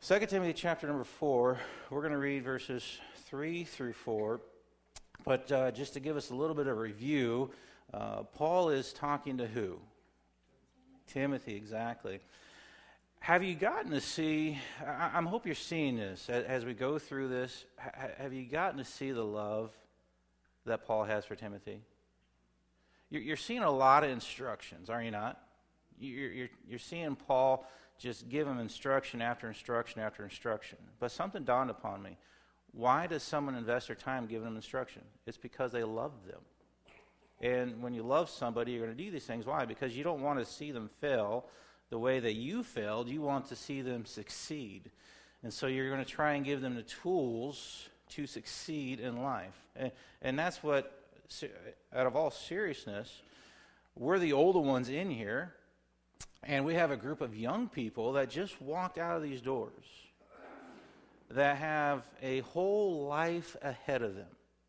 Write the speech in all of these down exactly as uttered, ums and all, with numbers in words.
Second Timothy chapter number four, we're going to read verses three through four. But uh, just to give us a little bit of a review, uh, Paul is talking to who? Timothy, exactly. Have you gotten to see, I, I hope you're seeing this as, as we go through this, ha, have you gotten to see the love that Paul has for Timothy? You're, you're seeing a lot of instructions, are you not? You're, you're, you're seeing Paul just give him instruction after instruction after instruction. But something dawned upon me. Why does someone invest their time giving them instruction? It's because they love them. And when you love somebody, you're going to do these things. Why? Because you don't want to see them fail the way that you failed. You want to see them succeed. And so you're going to try and give them the tools to succeed in life. And, and that's what, out of all seriousness, we're the older ones in here. And we have a group of young people that just walked out of these doors that have a whole life ahead of them.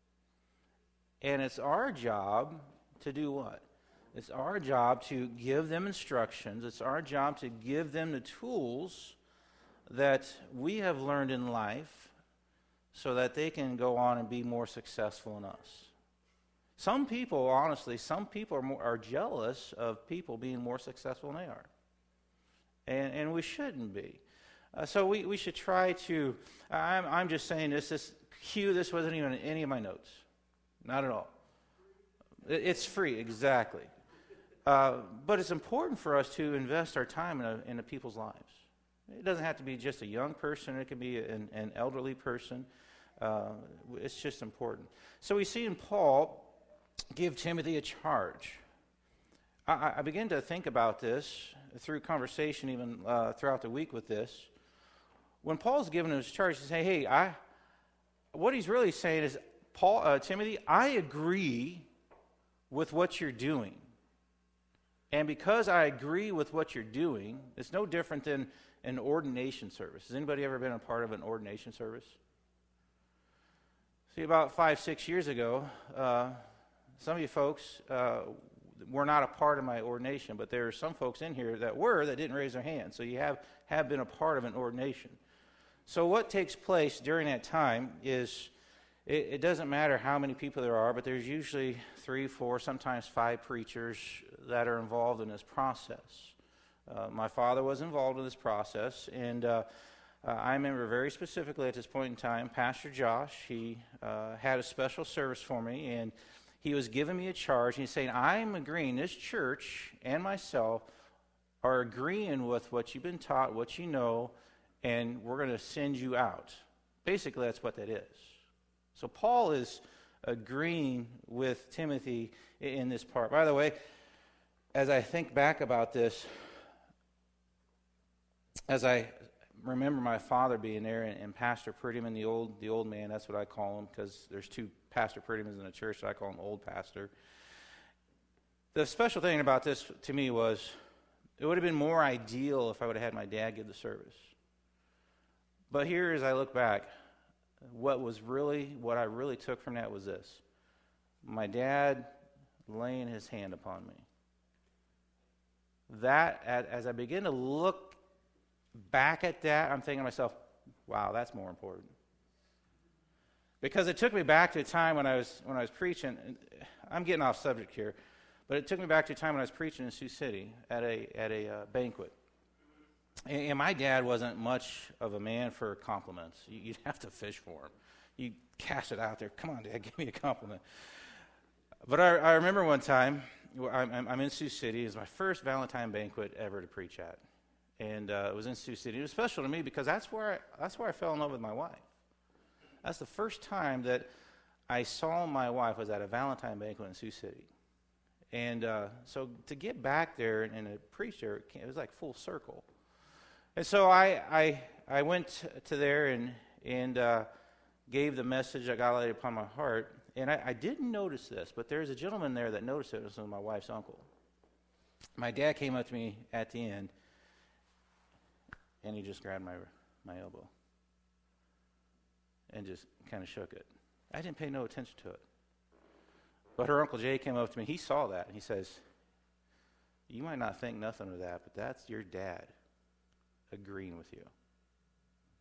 And it's our job to do what? It's our job to give them instructions. It's our job to give them the tools that we have learned in life so that they can go on and be more successful in us. Some people, honestly, some people are, more, are jealous of people being more successful than they are. And, and we shouldn't be. Uh, so we, we should try to, I'm, I'm just saying this, this cue, this wasn't even in any of my notes. Not at all. It, it's free, exactly. Uh, but it's important for us to invest our time in, a, in a people's lives. It doesn't have to be just a young person. It can be an, an elderly person. Uh, it's just important. So we see in Paul give Timothy a charge. I, I begin to think about this through conversation even uh, throughout the week with this. When Paul's given his charge to say, hey, I, what he's really saying is, Paul, uh, Timothy, I agree with what you're doing. And because I agree with what you're doing, it's no different than an ordination service. Has anybody ever been a part of an ordination service? See, about five, six years ago, uh, some of you folks uh, were not a part of my ordination, but there are some folks in here that were that didn't raise their hand. So you have, have been a part of an ordination. So what takes place during that time is it, it doesn't matter how many people there are, but there's usually three, four, sometimes five preachers that are involved in this process. Uh, my father was involved in this process, and uh, uh, I remember very specifically at this point in time, Pastor Josh, he uh, had a special service for me, and he was giving me a charge, and he's saying, I'm agreeing, this church and myself are agreeing with what you've been taught, what you know, and we're going to send you out. Basically, that's what that is. So Paul is agreeing with Timothy in this part. By the way, as I think back about this, as I remember my father being there and, and Pastor Prettyman, the old the old man, that's what I call him, because there's two Pastor Prettymans in the church, so I call him Old Pastor. The special thing about this to me was it would have been more ideal if I would have had my dad give the service. But here, as I look back, what was really, what I really took from that was this. My dad laying his hand upon me. That, as I begin to look back at that, I'm thinking to myself, wow, that's more important. Because it took me back to a time when I was when I was preaching. I'm getting off subject here, but it took me back to a time when I was preaching in Sioux City at a at a uh, banquet. And, and my dad wasn't much of a man for compliments. You'd have to fish for him. You'd cast it out there. Come on, Dad, give me a compliment. But I, I remember one time, I'm, I'm in Sioux City. It was my first Valentine banquet ever to preach at. And uh, it was in Sioux City. It was special to me because that's where I, that's where I fell in love with my wife. That's the first time that I saw my wife was at a Valentine banquet in Sioux City. And uh, so to get back there and to preach there, it was like full circle. And so I I, I went to there and, and uh, gave the message I got laid upon my heart. And I, I didn't notice this, but there's a gentleman there that noticed it. It was my wife's uncle. My dad came up to me at the end, and he just grabbed my my elbow and just kind of shook it. I didn't pay no attention to it. But her Uncle Jay came up to me. He saw that, and he says, you might not think nothing of that, but that's your dad agreeing with you.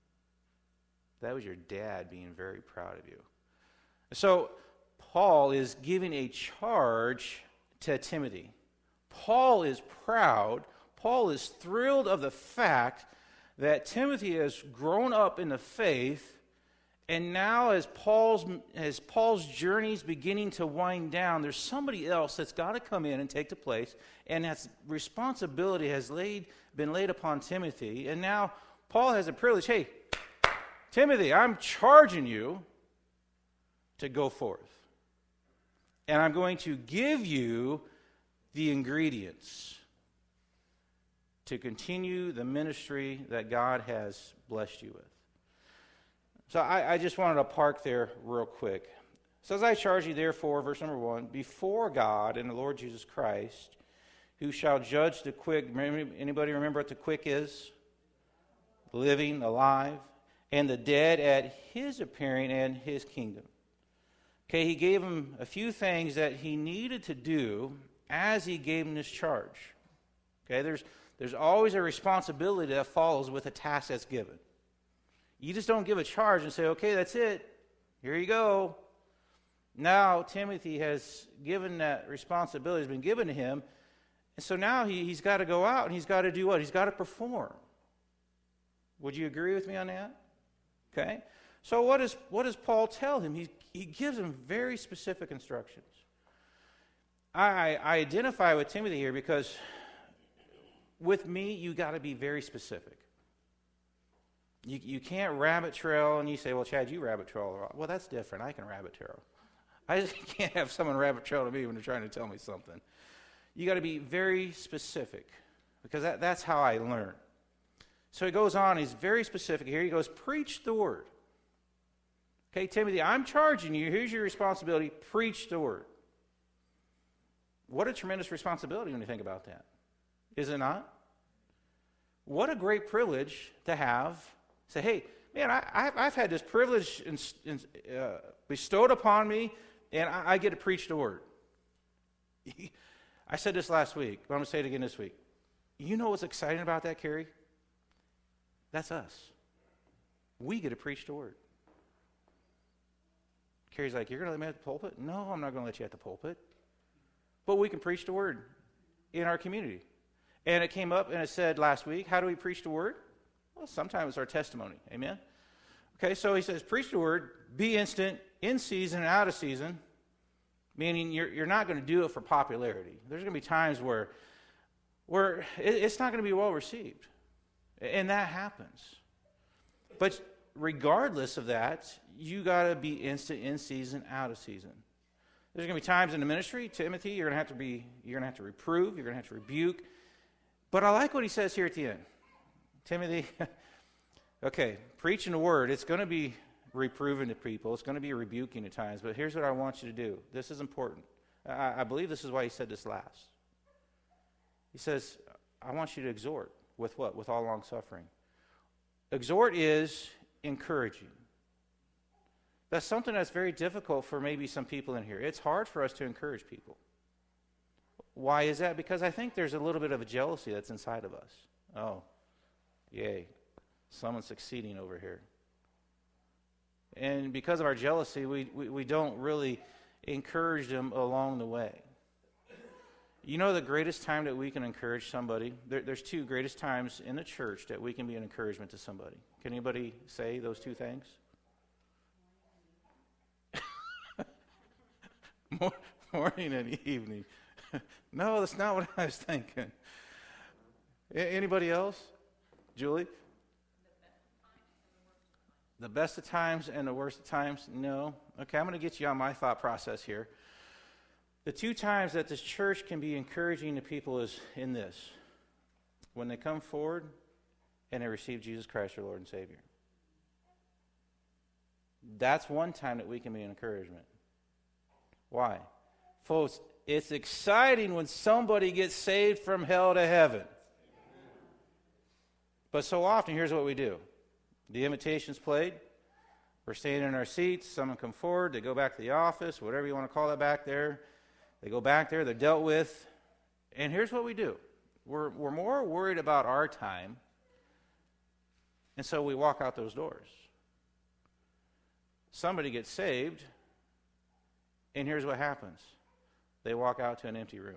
That was your dad being very proud of you. So Paul is giving a charge to Timothy. Paul is proud. Paul is thrilled of the fact that Timothy has grown up in the faith, and now as Paul's as Paul's journey is beginning to wind down, there's somebody else that's got to come in and take the place, and that responsibility has laid been laid upon Timothy. And now Paul has a privilege. Hey, Timothy, I'm charging you to go forth. And I'm going to give you the ingredients to continue the ministry that God has blessed you with. So I, I just wanted to park there real quick. So as I charge you, therefore, verse number one, before God and the Lord Jesus Christ, who shall judge the quick. Anybody remember what the quick is? Living, alive, and the dead at his appearing and his kingdom. Okay, he gave him a few things that he needed to do as he gave him this charge. Okay, there's there's always a responsibility that follows with a task that's given. You just don't give a charge and say, okay, that's it. Here you go. Now Timothy has given that responsibility, has been given to him. And so now he, he's got to go out and he's got to do what? He's got to perform. Would you agree with me on that? Okay. So what, is, what does Paul tell him? He, he gives him very specific instructions. I, I identify with Timothy here because with me, you got to be very specific. You, you can't rabbit trail and you say, well, Chad, you rabbit trail. Well, that's different. I can rabbit trail. I just can't have someone rabbit trail to me when they're trying to tell me something. You got to be very specific because that, that's how I learn. So he goes on, he's very specific here. He goes, preach the word. Okay, Timothy, I'm charging you. Here's your responsibility. Preach the word. What a tremendous responsibility when you think about that. Is it not? What a great privilege to have. Say, hey, man, I, I've, I've had this privilege in, in, uh, bestowed upon me, and I, I get to preach the word. I said this last week, but I'm going to say it again this week. You know what's exciting about that, Carrie? That's us. We get to preach the word. Carrie's like, you're going to let me at the pulpit? No, I'm not going to let you at the pulpit. But we can preach the word in our community. And it came up and it said last week, how do we preach the word? Well, sometimes it's our testimony. Amen? Okay, so he says, preach the word, be instant, in season and out of season, meaning you're, you're not going to do it for popularity. There's going to be times where, where it, it's not going to be well received. And that happens. But regardless of that, you got to be instant, in season, out of season. There's going to be times in the ministry, Timothy, you're going to have to be, you're going to have to reprove, you're going to have to rebuke. But I like what he says here at the end. Timothy, okay, preaching the word, it's going to be reproving to people. It's going to be rebuking at times. But here's what I want you to do. This is important. I, I believe this is why he said this last. He says, I want you to exhort. With what? With all long suffering. Exhort is encouraging. That's something that's very difficult for maybe some people in here. It's hard for us to encourage people. Why is that? Because I think there's a little bit of a jealousy that's inside of us. Oh, yay, someone's succeeding over here. And because of our jealousy, we, we, we don't really encourage them along the way. You know the greatest time that we can encourage somebody? There, there's two greatest times in the church that we can be an encouragement to somebody. Can anybody say those two things? Morning and evening. No, that's not what I was thinking. A- anybody else? Julie? The best of times and the worst of times? No. Okay, I'm going to get you on my thought process here. The two times that this church can be encouraging to people is in this. When they come forward and they receive Jesus Christ, their Lord and Savior. That's one time that we can be an encouragement. Why? Folks, it's exciting when somebody gets saved from hell to heaven. But so often, here's what we do. The invitation's played. We're standing in our seats. Someone come forward. They go back to the office, whatever you want to call it back there. They go back there. They're dealt with. And here's what we do. We're, we're more worried about our time. And so we walk out those doors. somebody gets saved, and here's what happens. They walk out to an empty room.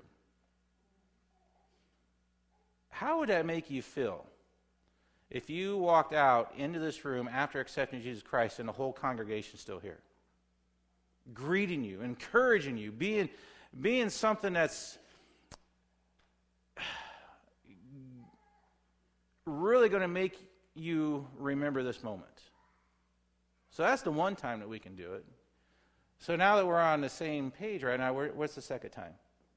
How would that make you feel if you walked out into this room after accepting Jesus Christ and the whole congregation's still here? Greeting you, encouraging you, being, being something that's really going to make you remember this moment. So that's the one time that we can do it. So now that we're on the same page right now, what's the second time?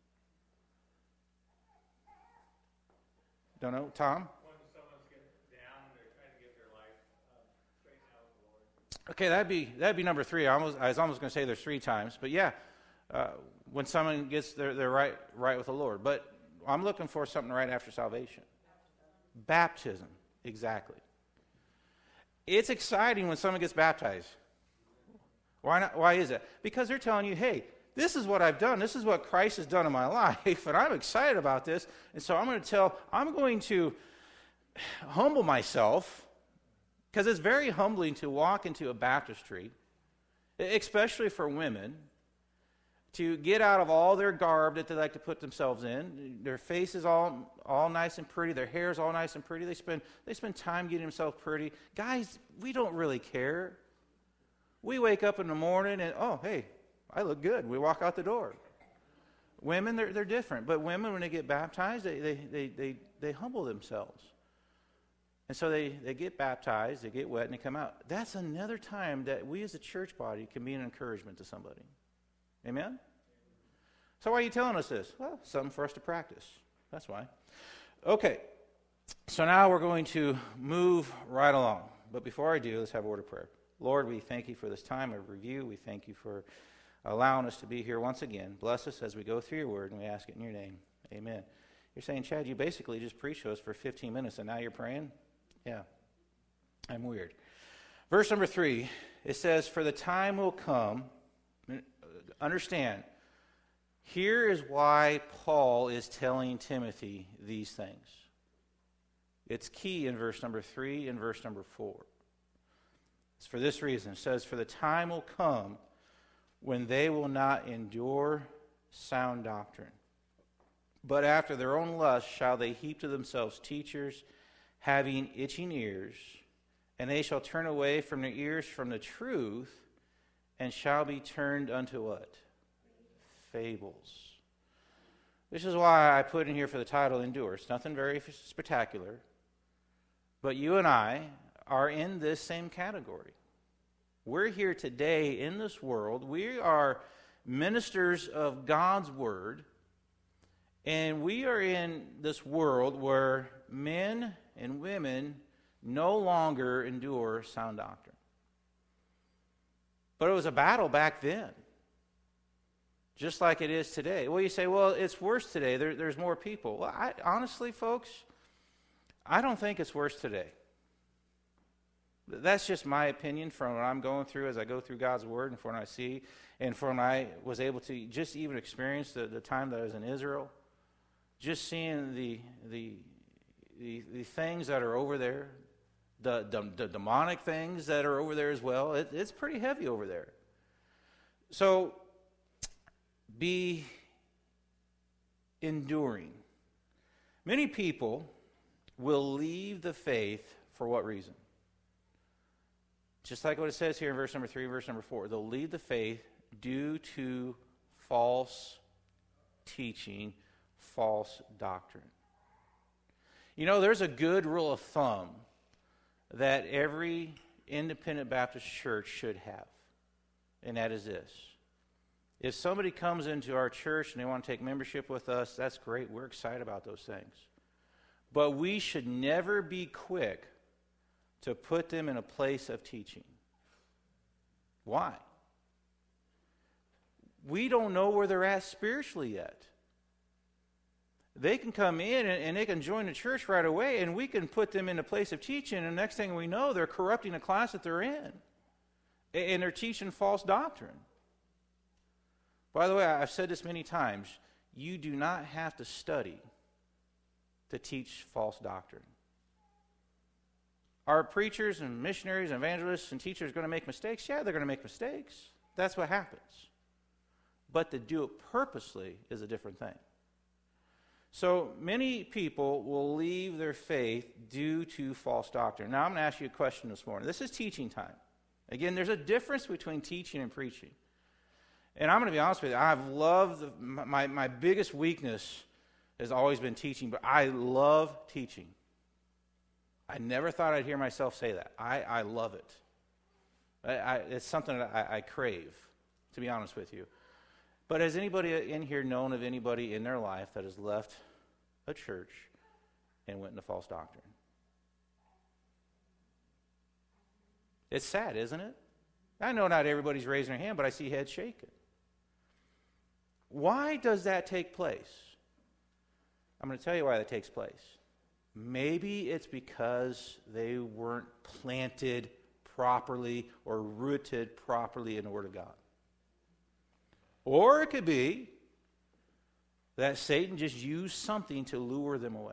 Don't know. Tom? When someone's getting down and they're trying to get their life um, straightened out with the Lord. Okay, that'd be that'd be number three. I, almost, I was almost going to say there's three times, but yeah, uh, when someone gets their, their right right with the Lord. But I'm looking for something right after salvation. Baptism, exactly. It's exciting when someone gets baptized. Why not? Why is it? Because they're telling you, hey, this is what I've done. This is what Christ has done in my life, and I'm excited about this. And so I'm going to tell, I'm going to humble myself, because it's very humbling to walk into a baptistry, especially for women, to get out of all their garb that they like to put themselves in. Their face is all all nice and pretty. Their hair is all nice and pretty. They spend they spend time getting themselves pretty. Guys, we don't really care. We wake up in the morning and, oh, hey, I look good. We walk out the door. Women, they're, they're different. But women, when they get baptized, they, they, they, they, they humble themselves. And so they, they get baptized, they get wet, and they come out. That's another time that we as a church body can be an encouragement to somebody. Amen? So why are you telling us this? Well, something for us to practice. That's why. Okay. So now we're going to move right along. But before I do, let's have a word of prayer. Lord, we thank you for this time of review. We thank you for allowing us to be here once again. Bless us as we go through your word, and we ask it in your name. Amen. You're saying, Chad, you basically just preached to us for fifteen minutes, and now you're praying? Yeah. I'm weird. Verse number three, it says, for the time will come, understand, here is why Paul is telling Timothy these things. It's key in verse number three and verse number four. It's for this reason. It says, for the time will come when they will not endure sound doctrine, but after their own lust shall they heap to themselves teachers having itching ears, and they shall turn away from their ears from the truth, and shall be turned unto what? Fables. This is why I put in here for the title, Endure. It's nothing very spectacular, but you and I are in this same category. We're here today in this world. We are ministers of God's word, and we are in this world where men and women no longer endure sound doctrine. But it was a battle back then, just like it is today. Well, you say, well, it's worse today. There, there's more people. Well, I, honestly, folks, I don't think it's worse today. That's just my opinion from what I'm going through as I go through God's Word and from what I see and from when I was able to just even experience the, the time that I was in Israel, just seeing the the the, the things that are over there, the, the, the demonic things that are over there as well. It, it's pretty heavy over there. So be enduring. Many people will leave the faith for what reason? Just like what it says here in verse number three, verse number four. They'll leave the faith due to false teaching, false doctrine. You know, there's a good rule of thumb that every independent Baptist church should have, and that is this. If somebody comes into our church and they want to take membership with us, that's great. We're excited about those things. But we should never be quick to put them in a place of teaching. Why? We don't know where they're at spiritually yet. They can come in and, and they can join the church right away, and we can put them in a place of teaching, and the next thing we know, they're corrupting the class that they're in. And they're teaching false doctrine. By the way, I've said this many times, you do not have to study to teach false doctrine. Are preachers and missionaries and evangelists and teachers going to make mistakes? Yeah, they're going to make mistakes. That's what happens. But to do it purposely is a different thing. So many people will leave their faith due to false doctrine. Now I'm going to ask you a question this morning. This is teaching time. Again, there's a difference between teaching and preaching. And I'm going to be honest with you, I've loved, the, my, my biggest weakness has always been teaching, but I love teaching. I never thought I'd hear myself say that. I, I love it. I, I, it's something that I, I crave, to be honest with you. But has anybody in here known of anybody in their life that has left a church and went into false doctrine? It's sad, isn't it? I know not everybody's raising their hand, but I see heads shaking. Why does that take place? I'm going to tell you why that takes place. Maybe it's because they weren't planted properly or rooted properly in the Word of God. Or it could be that Satan just used something to lure them away.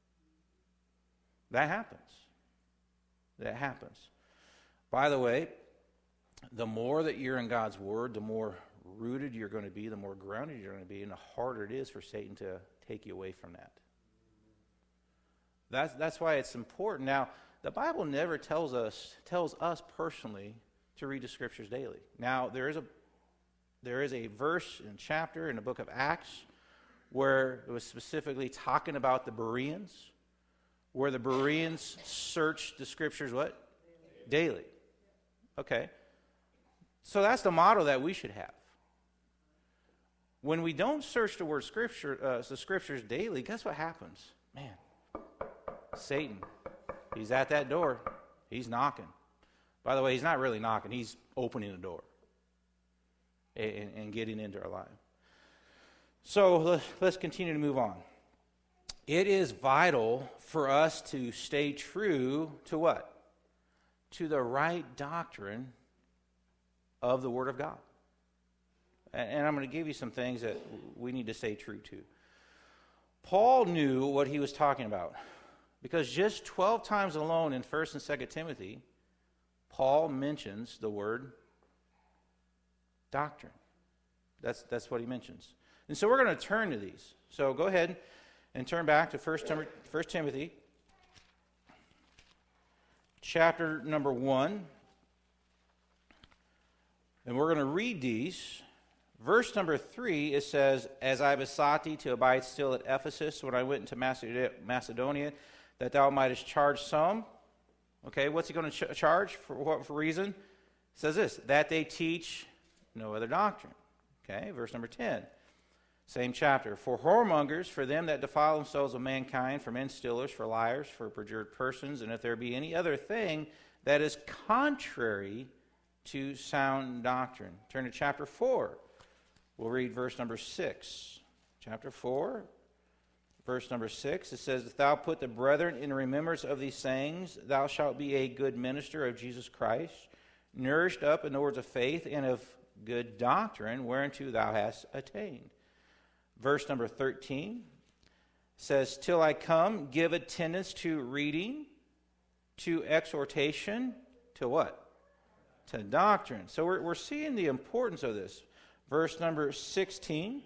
That happens. That happens. By the way, the more that you're in God's Word, the more rooted you're going to be, the more grounded you're going to be, and the harder it is for Satan to take you away from that. That's, that's why it's important. Now, the Bible never tells us, tells us personally to read the Scriptures daily. Now, there is a There is a verse and chapter in the book of Acts where it was specifically talking about the Bereans, where the Bereans searched the Scriptures what? Daily. Daily. Okay. So that's the motto that we should have. When we don't search the word Scripture, uh, the Scriptures daily, guess what happens? Man, Satan, he's at that door. He's knocking. By the way, he's not really knocking. He's opening the door. And, and getting into our life. So let's, let's continue to move on. It is vital for us to stay true to what? To the right doctrine of the Word of God. And, and I'm going to give you some things that we need to stay true to. Paul knew what he was talking about. Because just twelve times alone in First and Second Timothy, Paul mentions the word doctrine. That's that's what he mentions. And so we're going to turn to these. So go ahead and turn back to First Timothy, chapter number one. And we're going to read these. Verse number three, it says, "As I besought thee to abide still at Ephesus when I went into Macedonia, that thou mightest charge some." Okay, what's he going to ch- charge? For what for reason? It says this, "that they teach no other doctrine." Okay, verse number ten. Same chapter. "For whoremongers, for them that defile themselves with mankind, for men stealers, for liars, for perjured persons, and if there be any other thing that is contrary to sound doctrine." Turn to chapter four. We'll read verse number six. Chapter four, verse number six. It says, "If thou put the brethren in remembrance of these things, thou shalt be a good minister of Jesus Christ, nourished up in the words of faith and of good doctrine, whereunto thou hast attained." Verse number thirteen says, "Till I come, give attendance to reading, to exhortation," to what? To doctrine. So we're, we're seeing the importance of this. Verse number sixteen,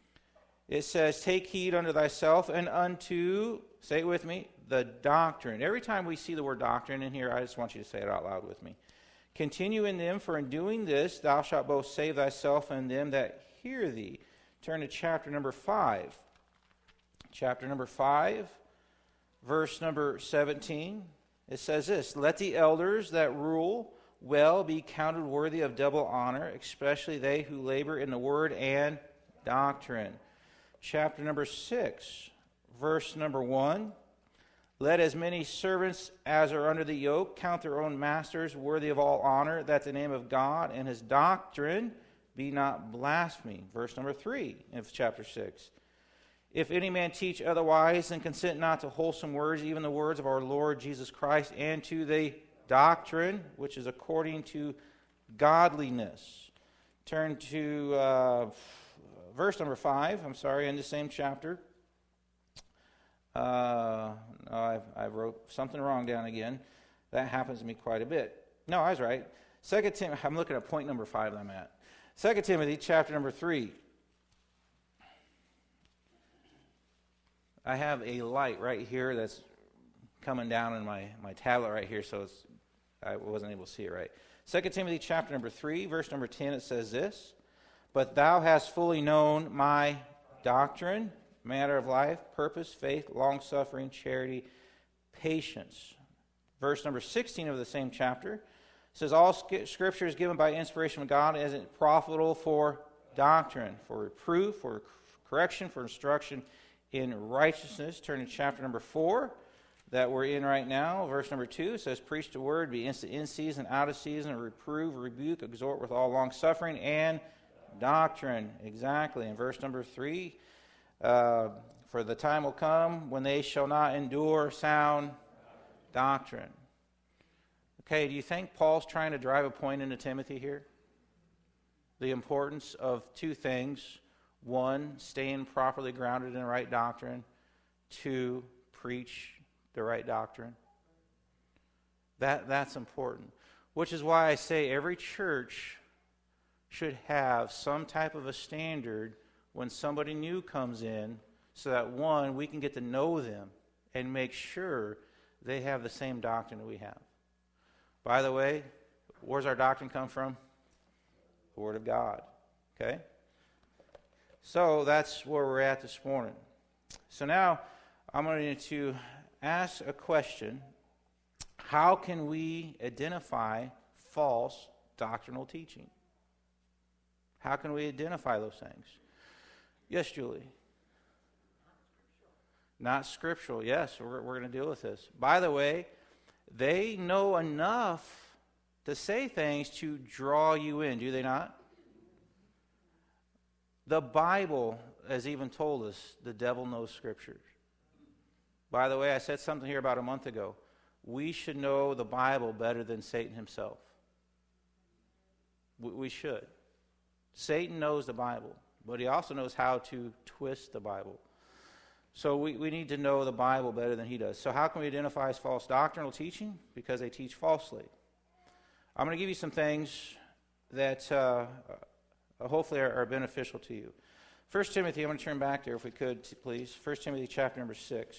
it says, "Take heed unto thyself and unto," say it with me, "the doctrine." Every time we see the word doctrine in here, I just want you to say it out loud with me. "Continue in them, for in doing this thou shalt both save thyself and them that hear thee." Turn to chapter number five. Chapter number five, verse number seventeen. It says this, "Let the elders that rule well be counted worthy of double honor, especially they who labor in the word and doctrine." Chapter number six, verse number one. "Let as many servants as are under the yoke count their own masters worthy of all honor, that the name of God and his doctrine be not blasphemed." Verse number three of chapter six. "If any man teach otherwise, and consent not to wholesome words, even the words of our Lord Jesus Christ, and to the doctrine which is according to godliness." Turn to uh, verse number five, I'm sorry, in the same chapter. Uh, no, I, I wrote something wrong down again. That happens to me quite a bit. No, I was right. Second Timothy, I'm looking at point number five that I'm at. Second Timothy chapter number three. I have a light right here that's coming down in my, my tablet right here, so it's, I wasn't able to see it right. Second Timothy chapter number three, verse number ten, it says this, "But thou hast fully known my doctrine, matter of life, purpose, faith, long-suffering, charity, patience." Verse number sixteen of the same chapter says, "All Scripture is given by inspiration of God, as it profitable for doctrine, for reproof, for correction, for instruction in righteousness." Turn to chapter number four that we're in right now. Verse number two says, "Preach the word, be instant in season, out of season, reprove, rebuke, exhort with all long-suffering and doctrine." Exactly. In verse number three, uh, "For the time will come when they shall not endure sound doctrine." Okay, do you think Paul's trying to drive a point into Timothy here? The importance of two things. One, staying properly grounded in the right doctrine. Two, preach the right doctrine. That that's important. Which is why I say every church should have some type of a standard when somebody new comes in, so that one, we can get to know them and make sure they have the same doctrine that we have. By the way, where's our doctrine come from? The Word of God. Okay? So that's where we're at this morning. So now I'm going to ask a question. How can we identify false doctrinal teaching? How can we identify those things? Yes, Julie. Not scriptural. Yes, we're, we're going to deal with this. By the way, they know enough to say things to draw you in, do they not? The Bible has even told us the devil knows scriptures. By the way, I said something here about a month ago. We should know the Bible better than Satan himself. We, we should. Satan knows the Bible, but he also knows how to twist the Bible. So we, we need to know the Bible better than he does. So how can we identify as false doctrinal teaching? Because they teach falsely. I'm going to give you some things that uh, hopefully are, are beneficial to you. First Timothy, I'm going to turn back there if we could, please. First Timothy chapter number six.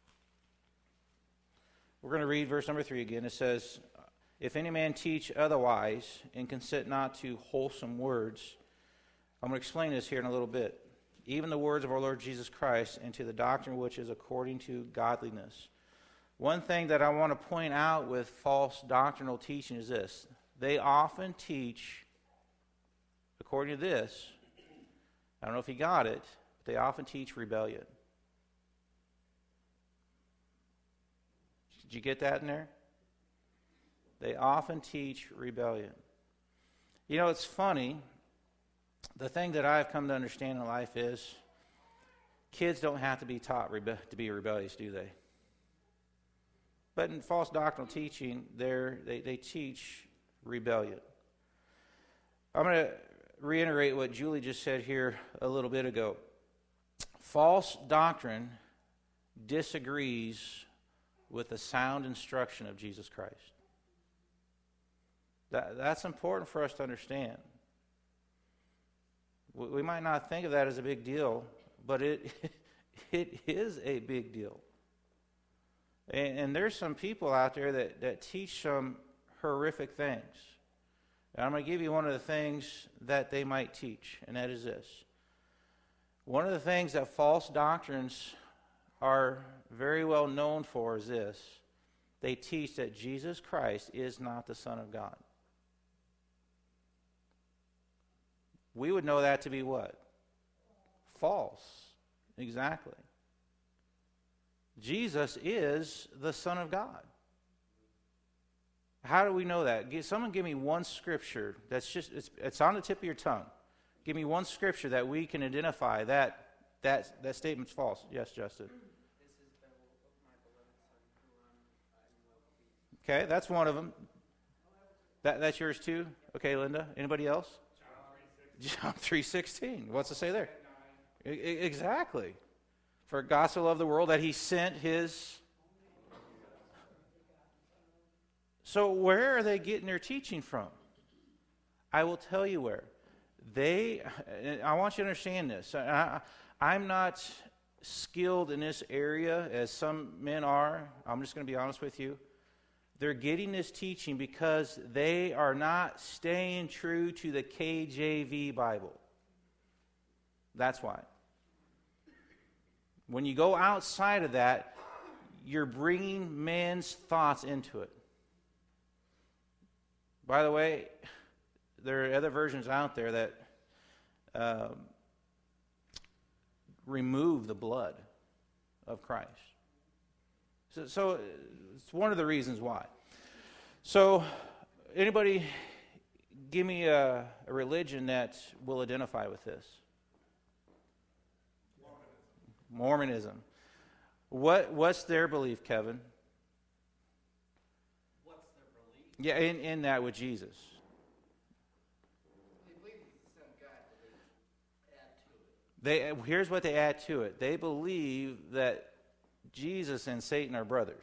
We're going to read verse number three again. It says, "If any man teach otherwise and consent not to wholesome words," I'm going to explain this here in a little bit. "Even the words of our Lord Jesus Christ, and to the doctrine which is according to godliness." One thing that I want to point out with false doctrinal teaching is this. They often teach, according to this, I don't know if you got it, but they often teach rebellion. Did you get that in there? They often teach rebellion. You know, it's funny. The thing that I've come to understand in life is kids don't have to be taught rebe- to be rebellious, do they? But in false doctrinal teaching, they they teach rebellion. I'm going to reiterate what Julie just said here a little bit ago. False doctrine disagrees with the sound instruction of Jesus Christ. That, that's important for us to understand. We, we might not think of that as a big deal, but it it is a big deal. And, and there's some people out there that, that teach some horrific things. And I'm going to give you one of the things that they might teach, and that is this. One of the things that false doctrines are very well known for is this. They teach that Jesus Christ is not the Son of God. We would know that to be what? False. Exactly. Jesus is the Son of God. How do we know that? Someone give me one scripture that's just, it's, it's on the tip of your tongue. Give me one scripture that we can identify that that, that statement's false. Yes, Justin. This is the of my beloved Son, who I'm, I'm well pleased. Okay, that's one of them. That, that's yours too? Okay, Linda. Anybody else? John three sixteen. What's it say there? I, exactly. For God so loved the world that he sent his... So where are they getting their teaching from? I will tell you where. They, I want you to understand this. I, I'm not skilled in this area as some men are. I'm just going to be honest with you. They're getting this teaching because they are not staying true to the K J V Bible. That's why. When you go outside of that, you're bringing men's thoughts into it. By the way, there are other versions out there that um, remove the blood of Christ. So, so it's one of the reasons why. So, anybody give me a, a religion that will identify with this? Mormonism. Mormonism. What what's their belief, Kevin? What's their belief? Yeah, in, in that with Jesus. They believe he's the Son of God, but they add to it. They here's what they add to it. They believe that Jesus and Satan are brothers.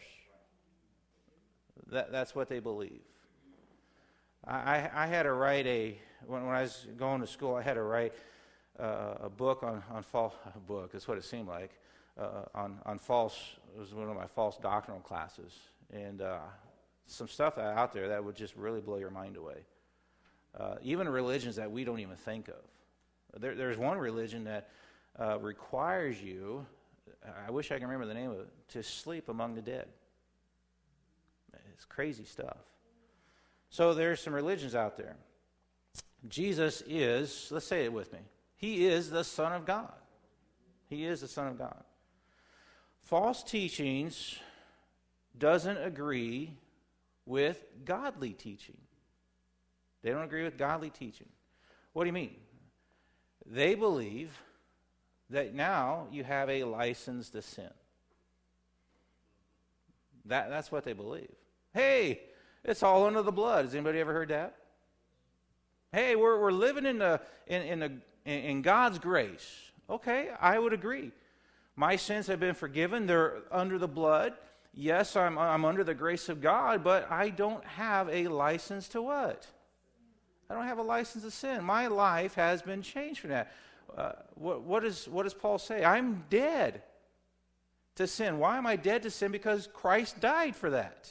That, that's what they believe. I, I, I had to write a, when, when I was going to school, I had to write uh, a book on, on false, a book, that's what it seemed like, uh, on, on false, it was one of my false doctrinal classes. And uh, some stuff out there that would just really blow your mind away. Uh, even religions that we don't even think of. There, there's one religion that uh, requires you, I wish I can remember the name of it, to sleep among the dead. It's crazy stuff. So there's some religions out there. Jesus is, let's say it with me, he is the Son of God. He is the Son of God. False teachings doesn't agree with godly teaching. They don't agree with godly teaching. What do you mean? They believe that now you have a license to sin. That, that's what they believe. Hey, it's all under the blood. Has anybody ever heard that? Hey, we're we're living in the in in, the, in in God's grace. Okay, I would agree. My sins have been forgiven. They're under the blood. Yes, I'm I'm under the grace of God, but I don't have a license to what? I don't have a license to sin. My life has been changed from that. Uh, what, what, is, what does Paul say? I'm dead to sin. Why am I dead to sin? Because Christ died for that.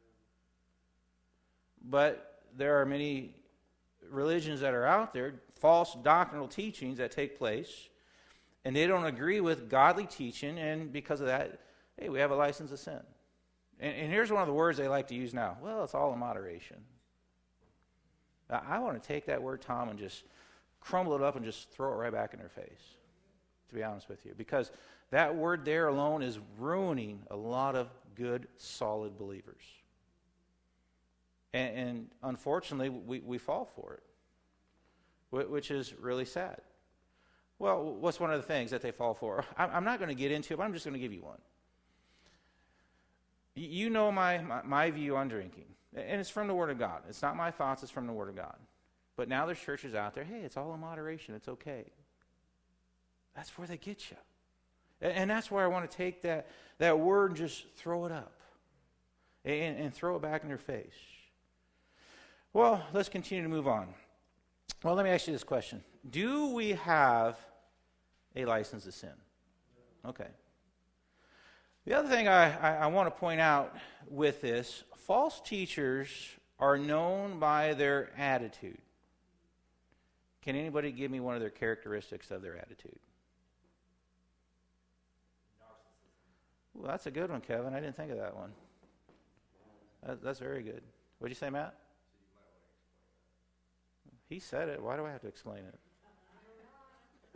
But there are many religions that are out there, false doctrinal teachings that take place, and they don't agree with godly teaching, and because of that, hey, we have a license to sin. And, and here's one of the words they like to use now. Well, it's all in moderation. Now, I want to take that word, Tom, and just crumble it up and just throw it right back in their face, to be honest with you. Because that word there alone is ruining a lot of good, solid believers. And, and unfortunately, we, we fall for it, which is really sad. Well, what's one of the things that they fall for? I'm not going to get into it, but I'm just going to give you one. You know my, my, my view on drinking, and it's from the Word of God. It's not my thoughts, it's from the Word of God. But now there's churches out there, hey, it's all in moderation, it's okay. That's where they get you. And, and that's where I want to take that, that word and just throw it up and, and throw it back in their face. Well, let's continue to move on. Well, let me ask you this question. Do we have a license to sin? Okay. The other thing I, I, I want to point out with this, false teachers are known by their attitude. Can anybody give me one of their characteristics of their attitude? Well, that's a good one, Kevin. I didn't think of that one. That, that's very good. What did you say, Matt? He said it. Why do I have to explain it?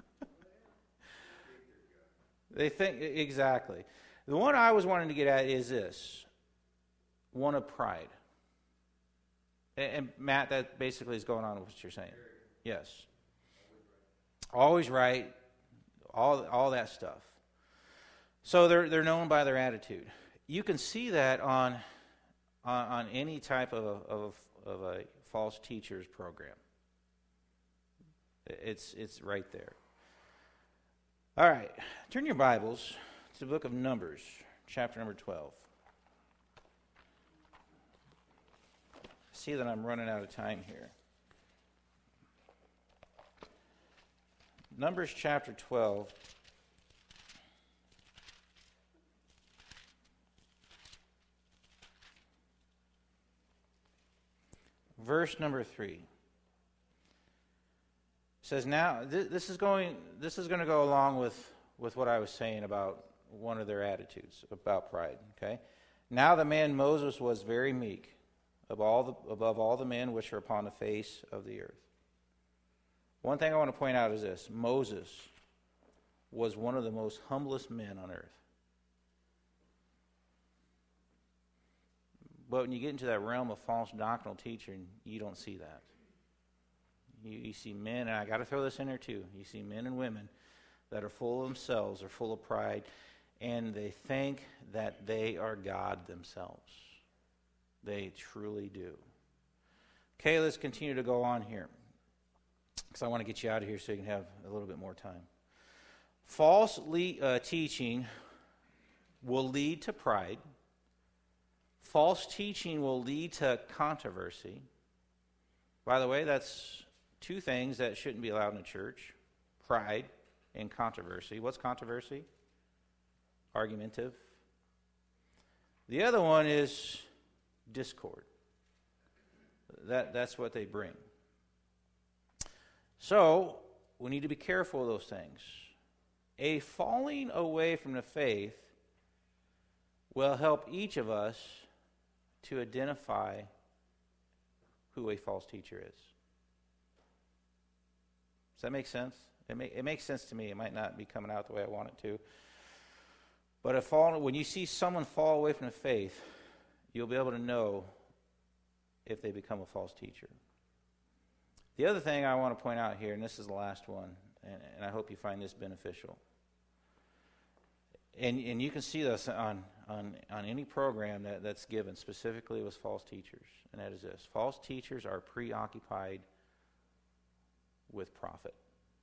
They think, exactly. The one I was wanting to get at is this. One of pride. And, and Matt, that basically is going on with what you're saying. Yes. Always right. All all that stuff. So they're they're known by their attitude. You can see that on on, on any type of of of a false teachers program. It's it's right there. All right. Turn your Bibles to the book of Numbers, chapter number twelve. see that I'm running out of time here. Numbers chapter twelve. Verse number three says, now th- this is going this is going to go along with, with what I was saying about one of their attitudes about pride. Okay, now the man Moses was very meek of all the, above all the men which are upon the face of the earth. One thing I want to point out is this: Moses was one of the most humblest men on earth. But when you get into that realm of false doctrinal teaching, you don't see that. You, you see men, and I got to throw this in there too, you see men and women that are full of themselves, are full of pride, and they think that they are God themselves. They truly do. Okay, let's continue to go on here, because I want to get you out of here so you can have a little bit more time. False le- uh, teaching will lead to pride. False teaching will lead to controversy. By the way, that's two things that shouldn't be allowed in the church: pride and controversy. What's controversy? Argumentative. The other one is discord. That, that's what they bring. So, we need to be careful of those things. A falling away from the faith will help each of us to identify who a false teacher is. Does that make sense? It, may, it makes sense to me. It might not be coming out the way I want it to. But if fall, when you see someone fall away from the faith, you'll be able to know if they become a false teacher. The other thing I want to point out here, and this is the last one, and, and I hope you find this beneficial. And, and you can see this on, on, on any program that, that's given specifically with false teachers, and that is this: false teachers are preoccupied with profit.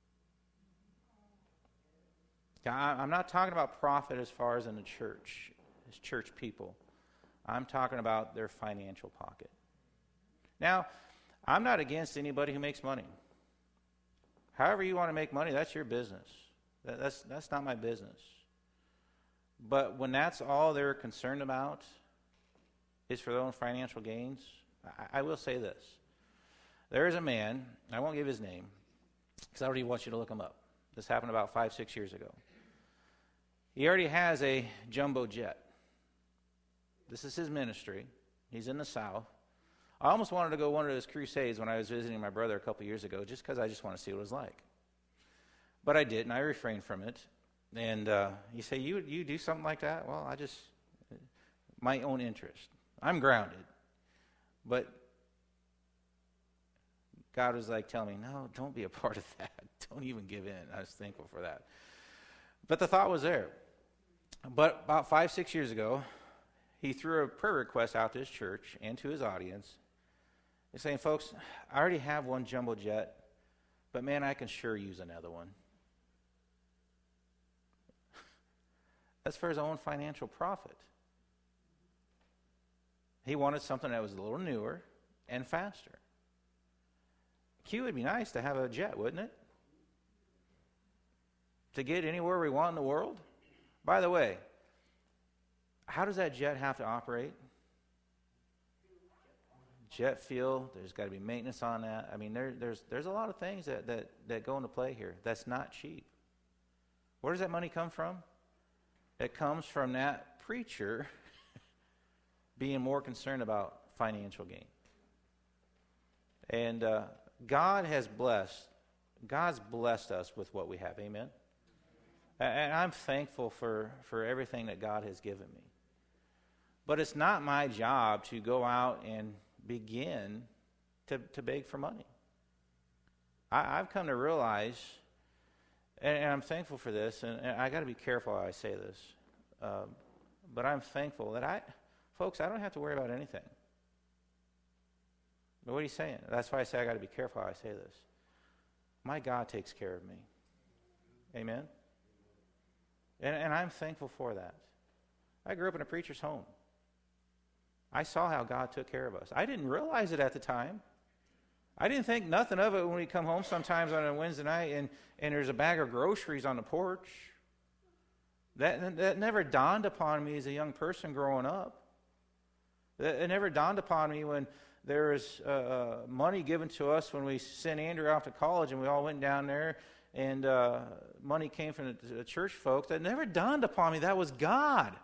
Now, I'm not talking about profit as far as in the church, as church people. I'm talking about their financial pocket. Now, I'm not against anybody who makes money. However you want to make money, that's your business. That, that's, that's not my business. But when that's all they're concerned about is for their own financial gains, I, I will say this. There is a man, I won't give his name, because I already want you to look him up. This happened about five, six years ago. He already has a jumbo jet. This is his ministry. He's in the South. I almost wanted to go one of his crusades when I was visiting my brother a couple years ago, just because I just want to see what it was like. But I didn't. I refrained from it. And uh, you say, you you do something like that? Well, I just, my own interest. I'm grounded. But God was like telling me, no, don't be a part of that. Don't even give in. I was thankful for that. But the thought was there. But about five, six years ago, he threw a prayer request out to his church and to his audience. He's saying, folks, I already have one jumbo jet, but man, I can sure use another one. That's for his own financial profit. He wanted something that was a little newer and faster. Q, would be nice to have a jet, wouldn't it? To get anywhere we want in the world. By the way, how does that jet have to operate? Jet fuel, there's got to be maintenance on that. I mean, there, there's there's a lot of things that, that, that go into play here. That's not cheap. Where does that money come from? It comes from that preacher being more concerned about financial gain. And uh, God has blessed, God's blessed us with what we have. Amen? And I'm thankful for, for everything that God has given me. But it's not my job to go out and begin to, to beg for money. I, I've come to realize, and, and I'm thankful for this, and, and I got to be careful how I say this, um, but I'm thankful that I, folks, I don't have to worry about anything. But what are you saying? That's why I say I got to be careful how I say this. My God takes care of me. Amen? And, and I'm thankful for that. I grew up in a preacher's home. I saw how God took care of us. I didn't realize it at the time. I didn't think nothing of it when we come home sometimes on a Wednesday night and, and there's a bag of groceries on the porch. That, that never dawned upon me as a young person growing up. That, it never dawned upon me when there was uh, uh, money given to us when we sent Andrew off to college and we all went down there and uh, money came from the, the church folks. That never dawned upon me that was God.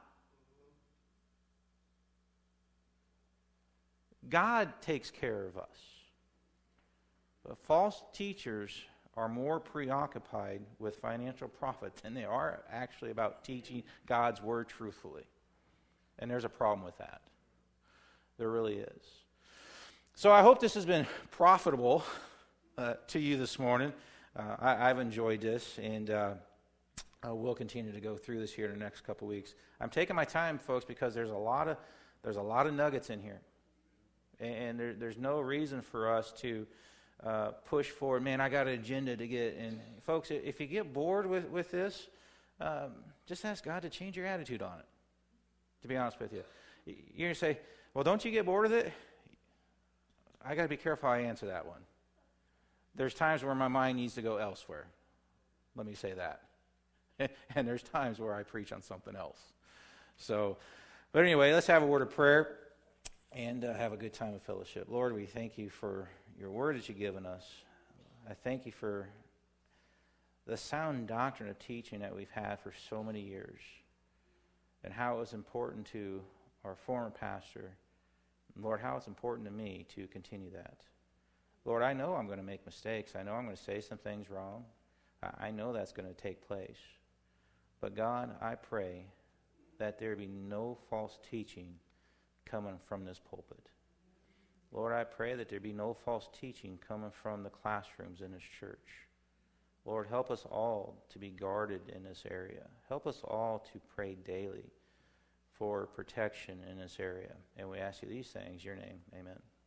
God takes care of us. But false teachers are more preoccupied with financial profit than they are actually about teaching God's word truthfully. And there's a problem with that. There really is. So I hope this has been profitable uh, to you this morning. Uh, I, I've enjoyed this, and uh, uh, we'll continue to go through this here in the next couple weeks. I'm taking my time, folks, because there's a lot of there's a lot of nuggets in here, and, and there, there's no reason for us to uh, push forward. Man, I got an agenda to get. And folks, if you get bored with with this, um, just ask God to change your attitude on it. To be honest with you, you're gonna say, "Well, don't you get bored with it?" I got to be careful how I answer that one. There's times where my mind needs to go elsewhere. Let me say that. And there's times where I preach on something else. So, but anyway, let's have a word of prayer and uh, have a good time of fellowship. Lord, we thank you for your word that you've given us. I thank you for the sound doctrine of teaching that we've had for so many years and how it was important to our former pastor. Lord, how it's important to me to continue that. Lord, I know I'm going to make mistakes. I know I'm going to say some things wrong. I know that's going to take place. But God, I pray that there be no false teaching coming from this pulpit. Lord, I pray that there be no false teaching coming from the classrooms in this church. Lord, help us all to be guarded in this area. Help us all to pray daily for protection in this area. And we ask you these things, your name, amen.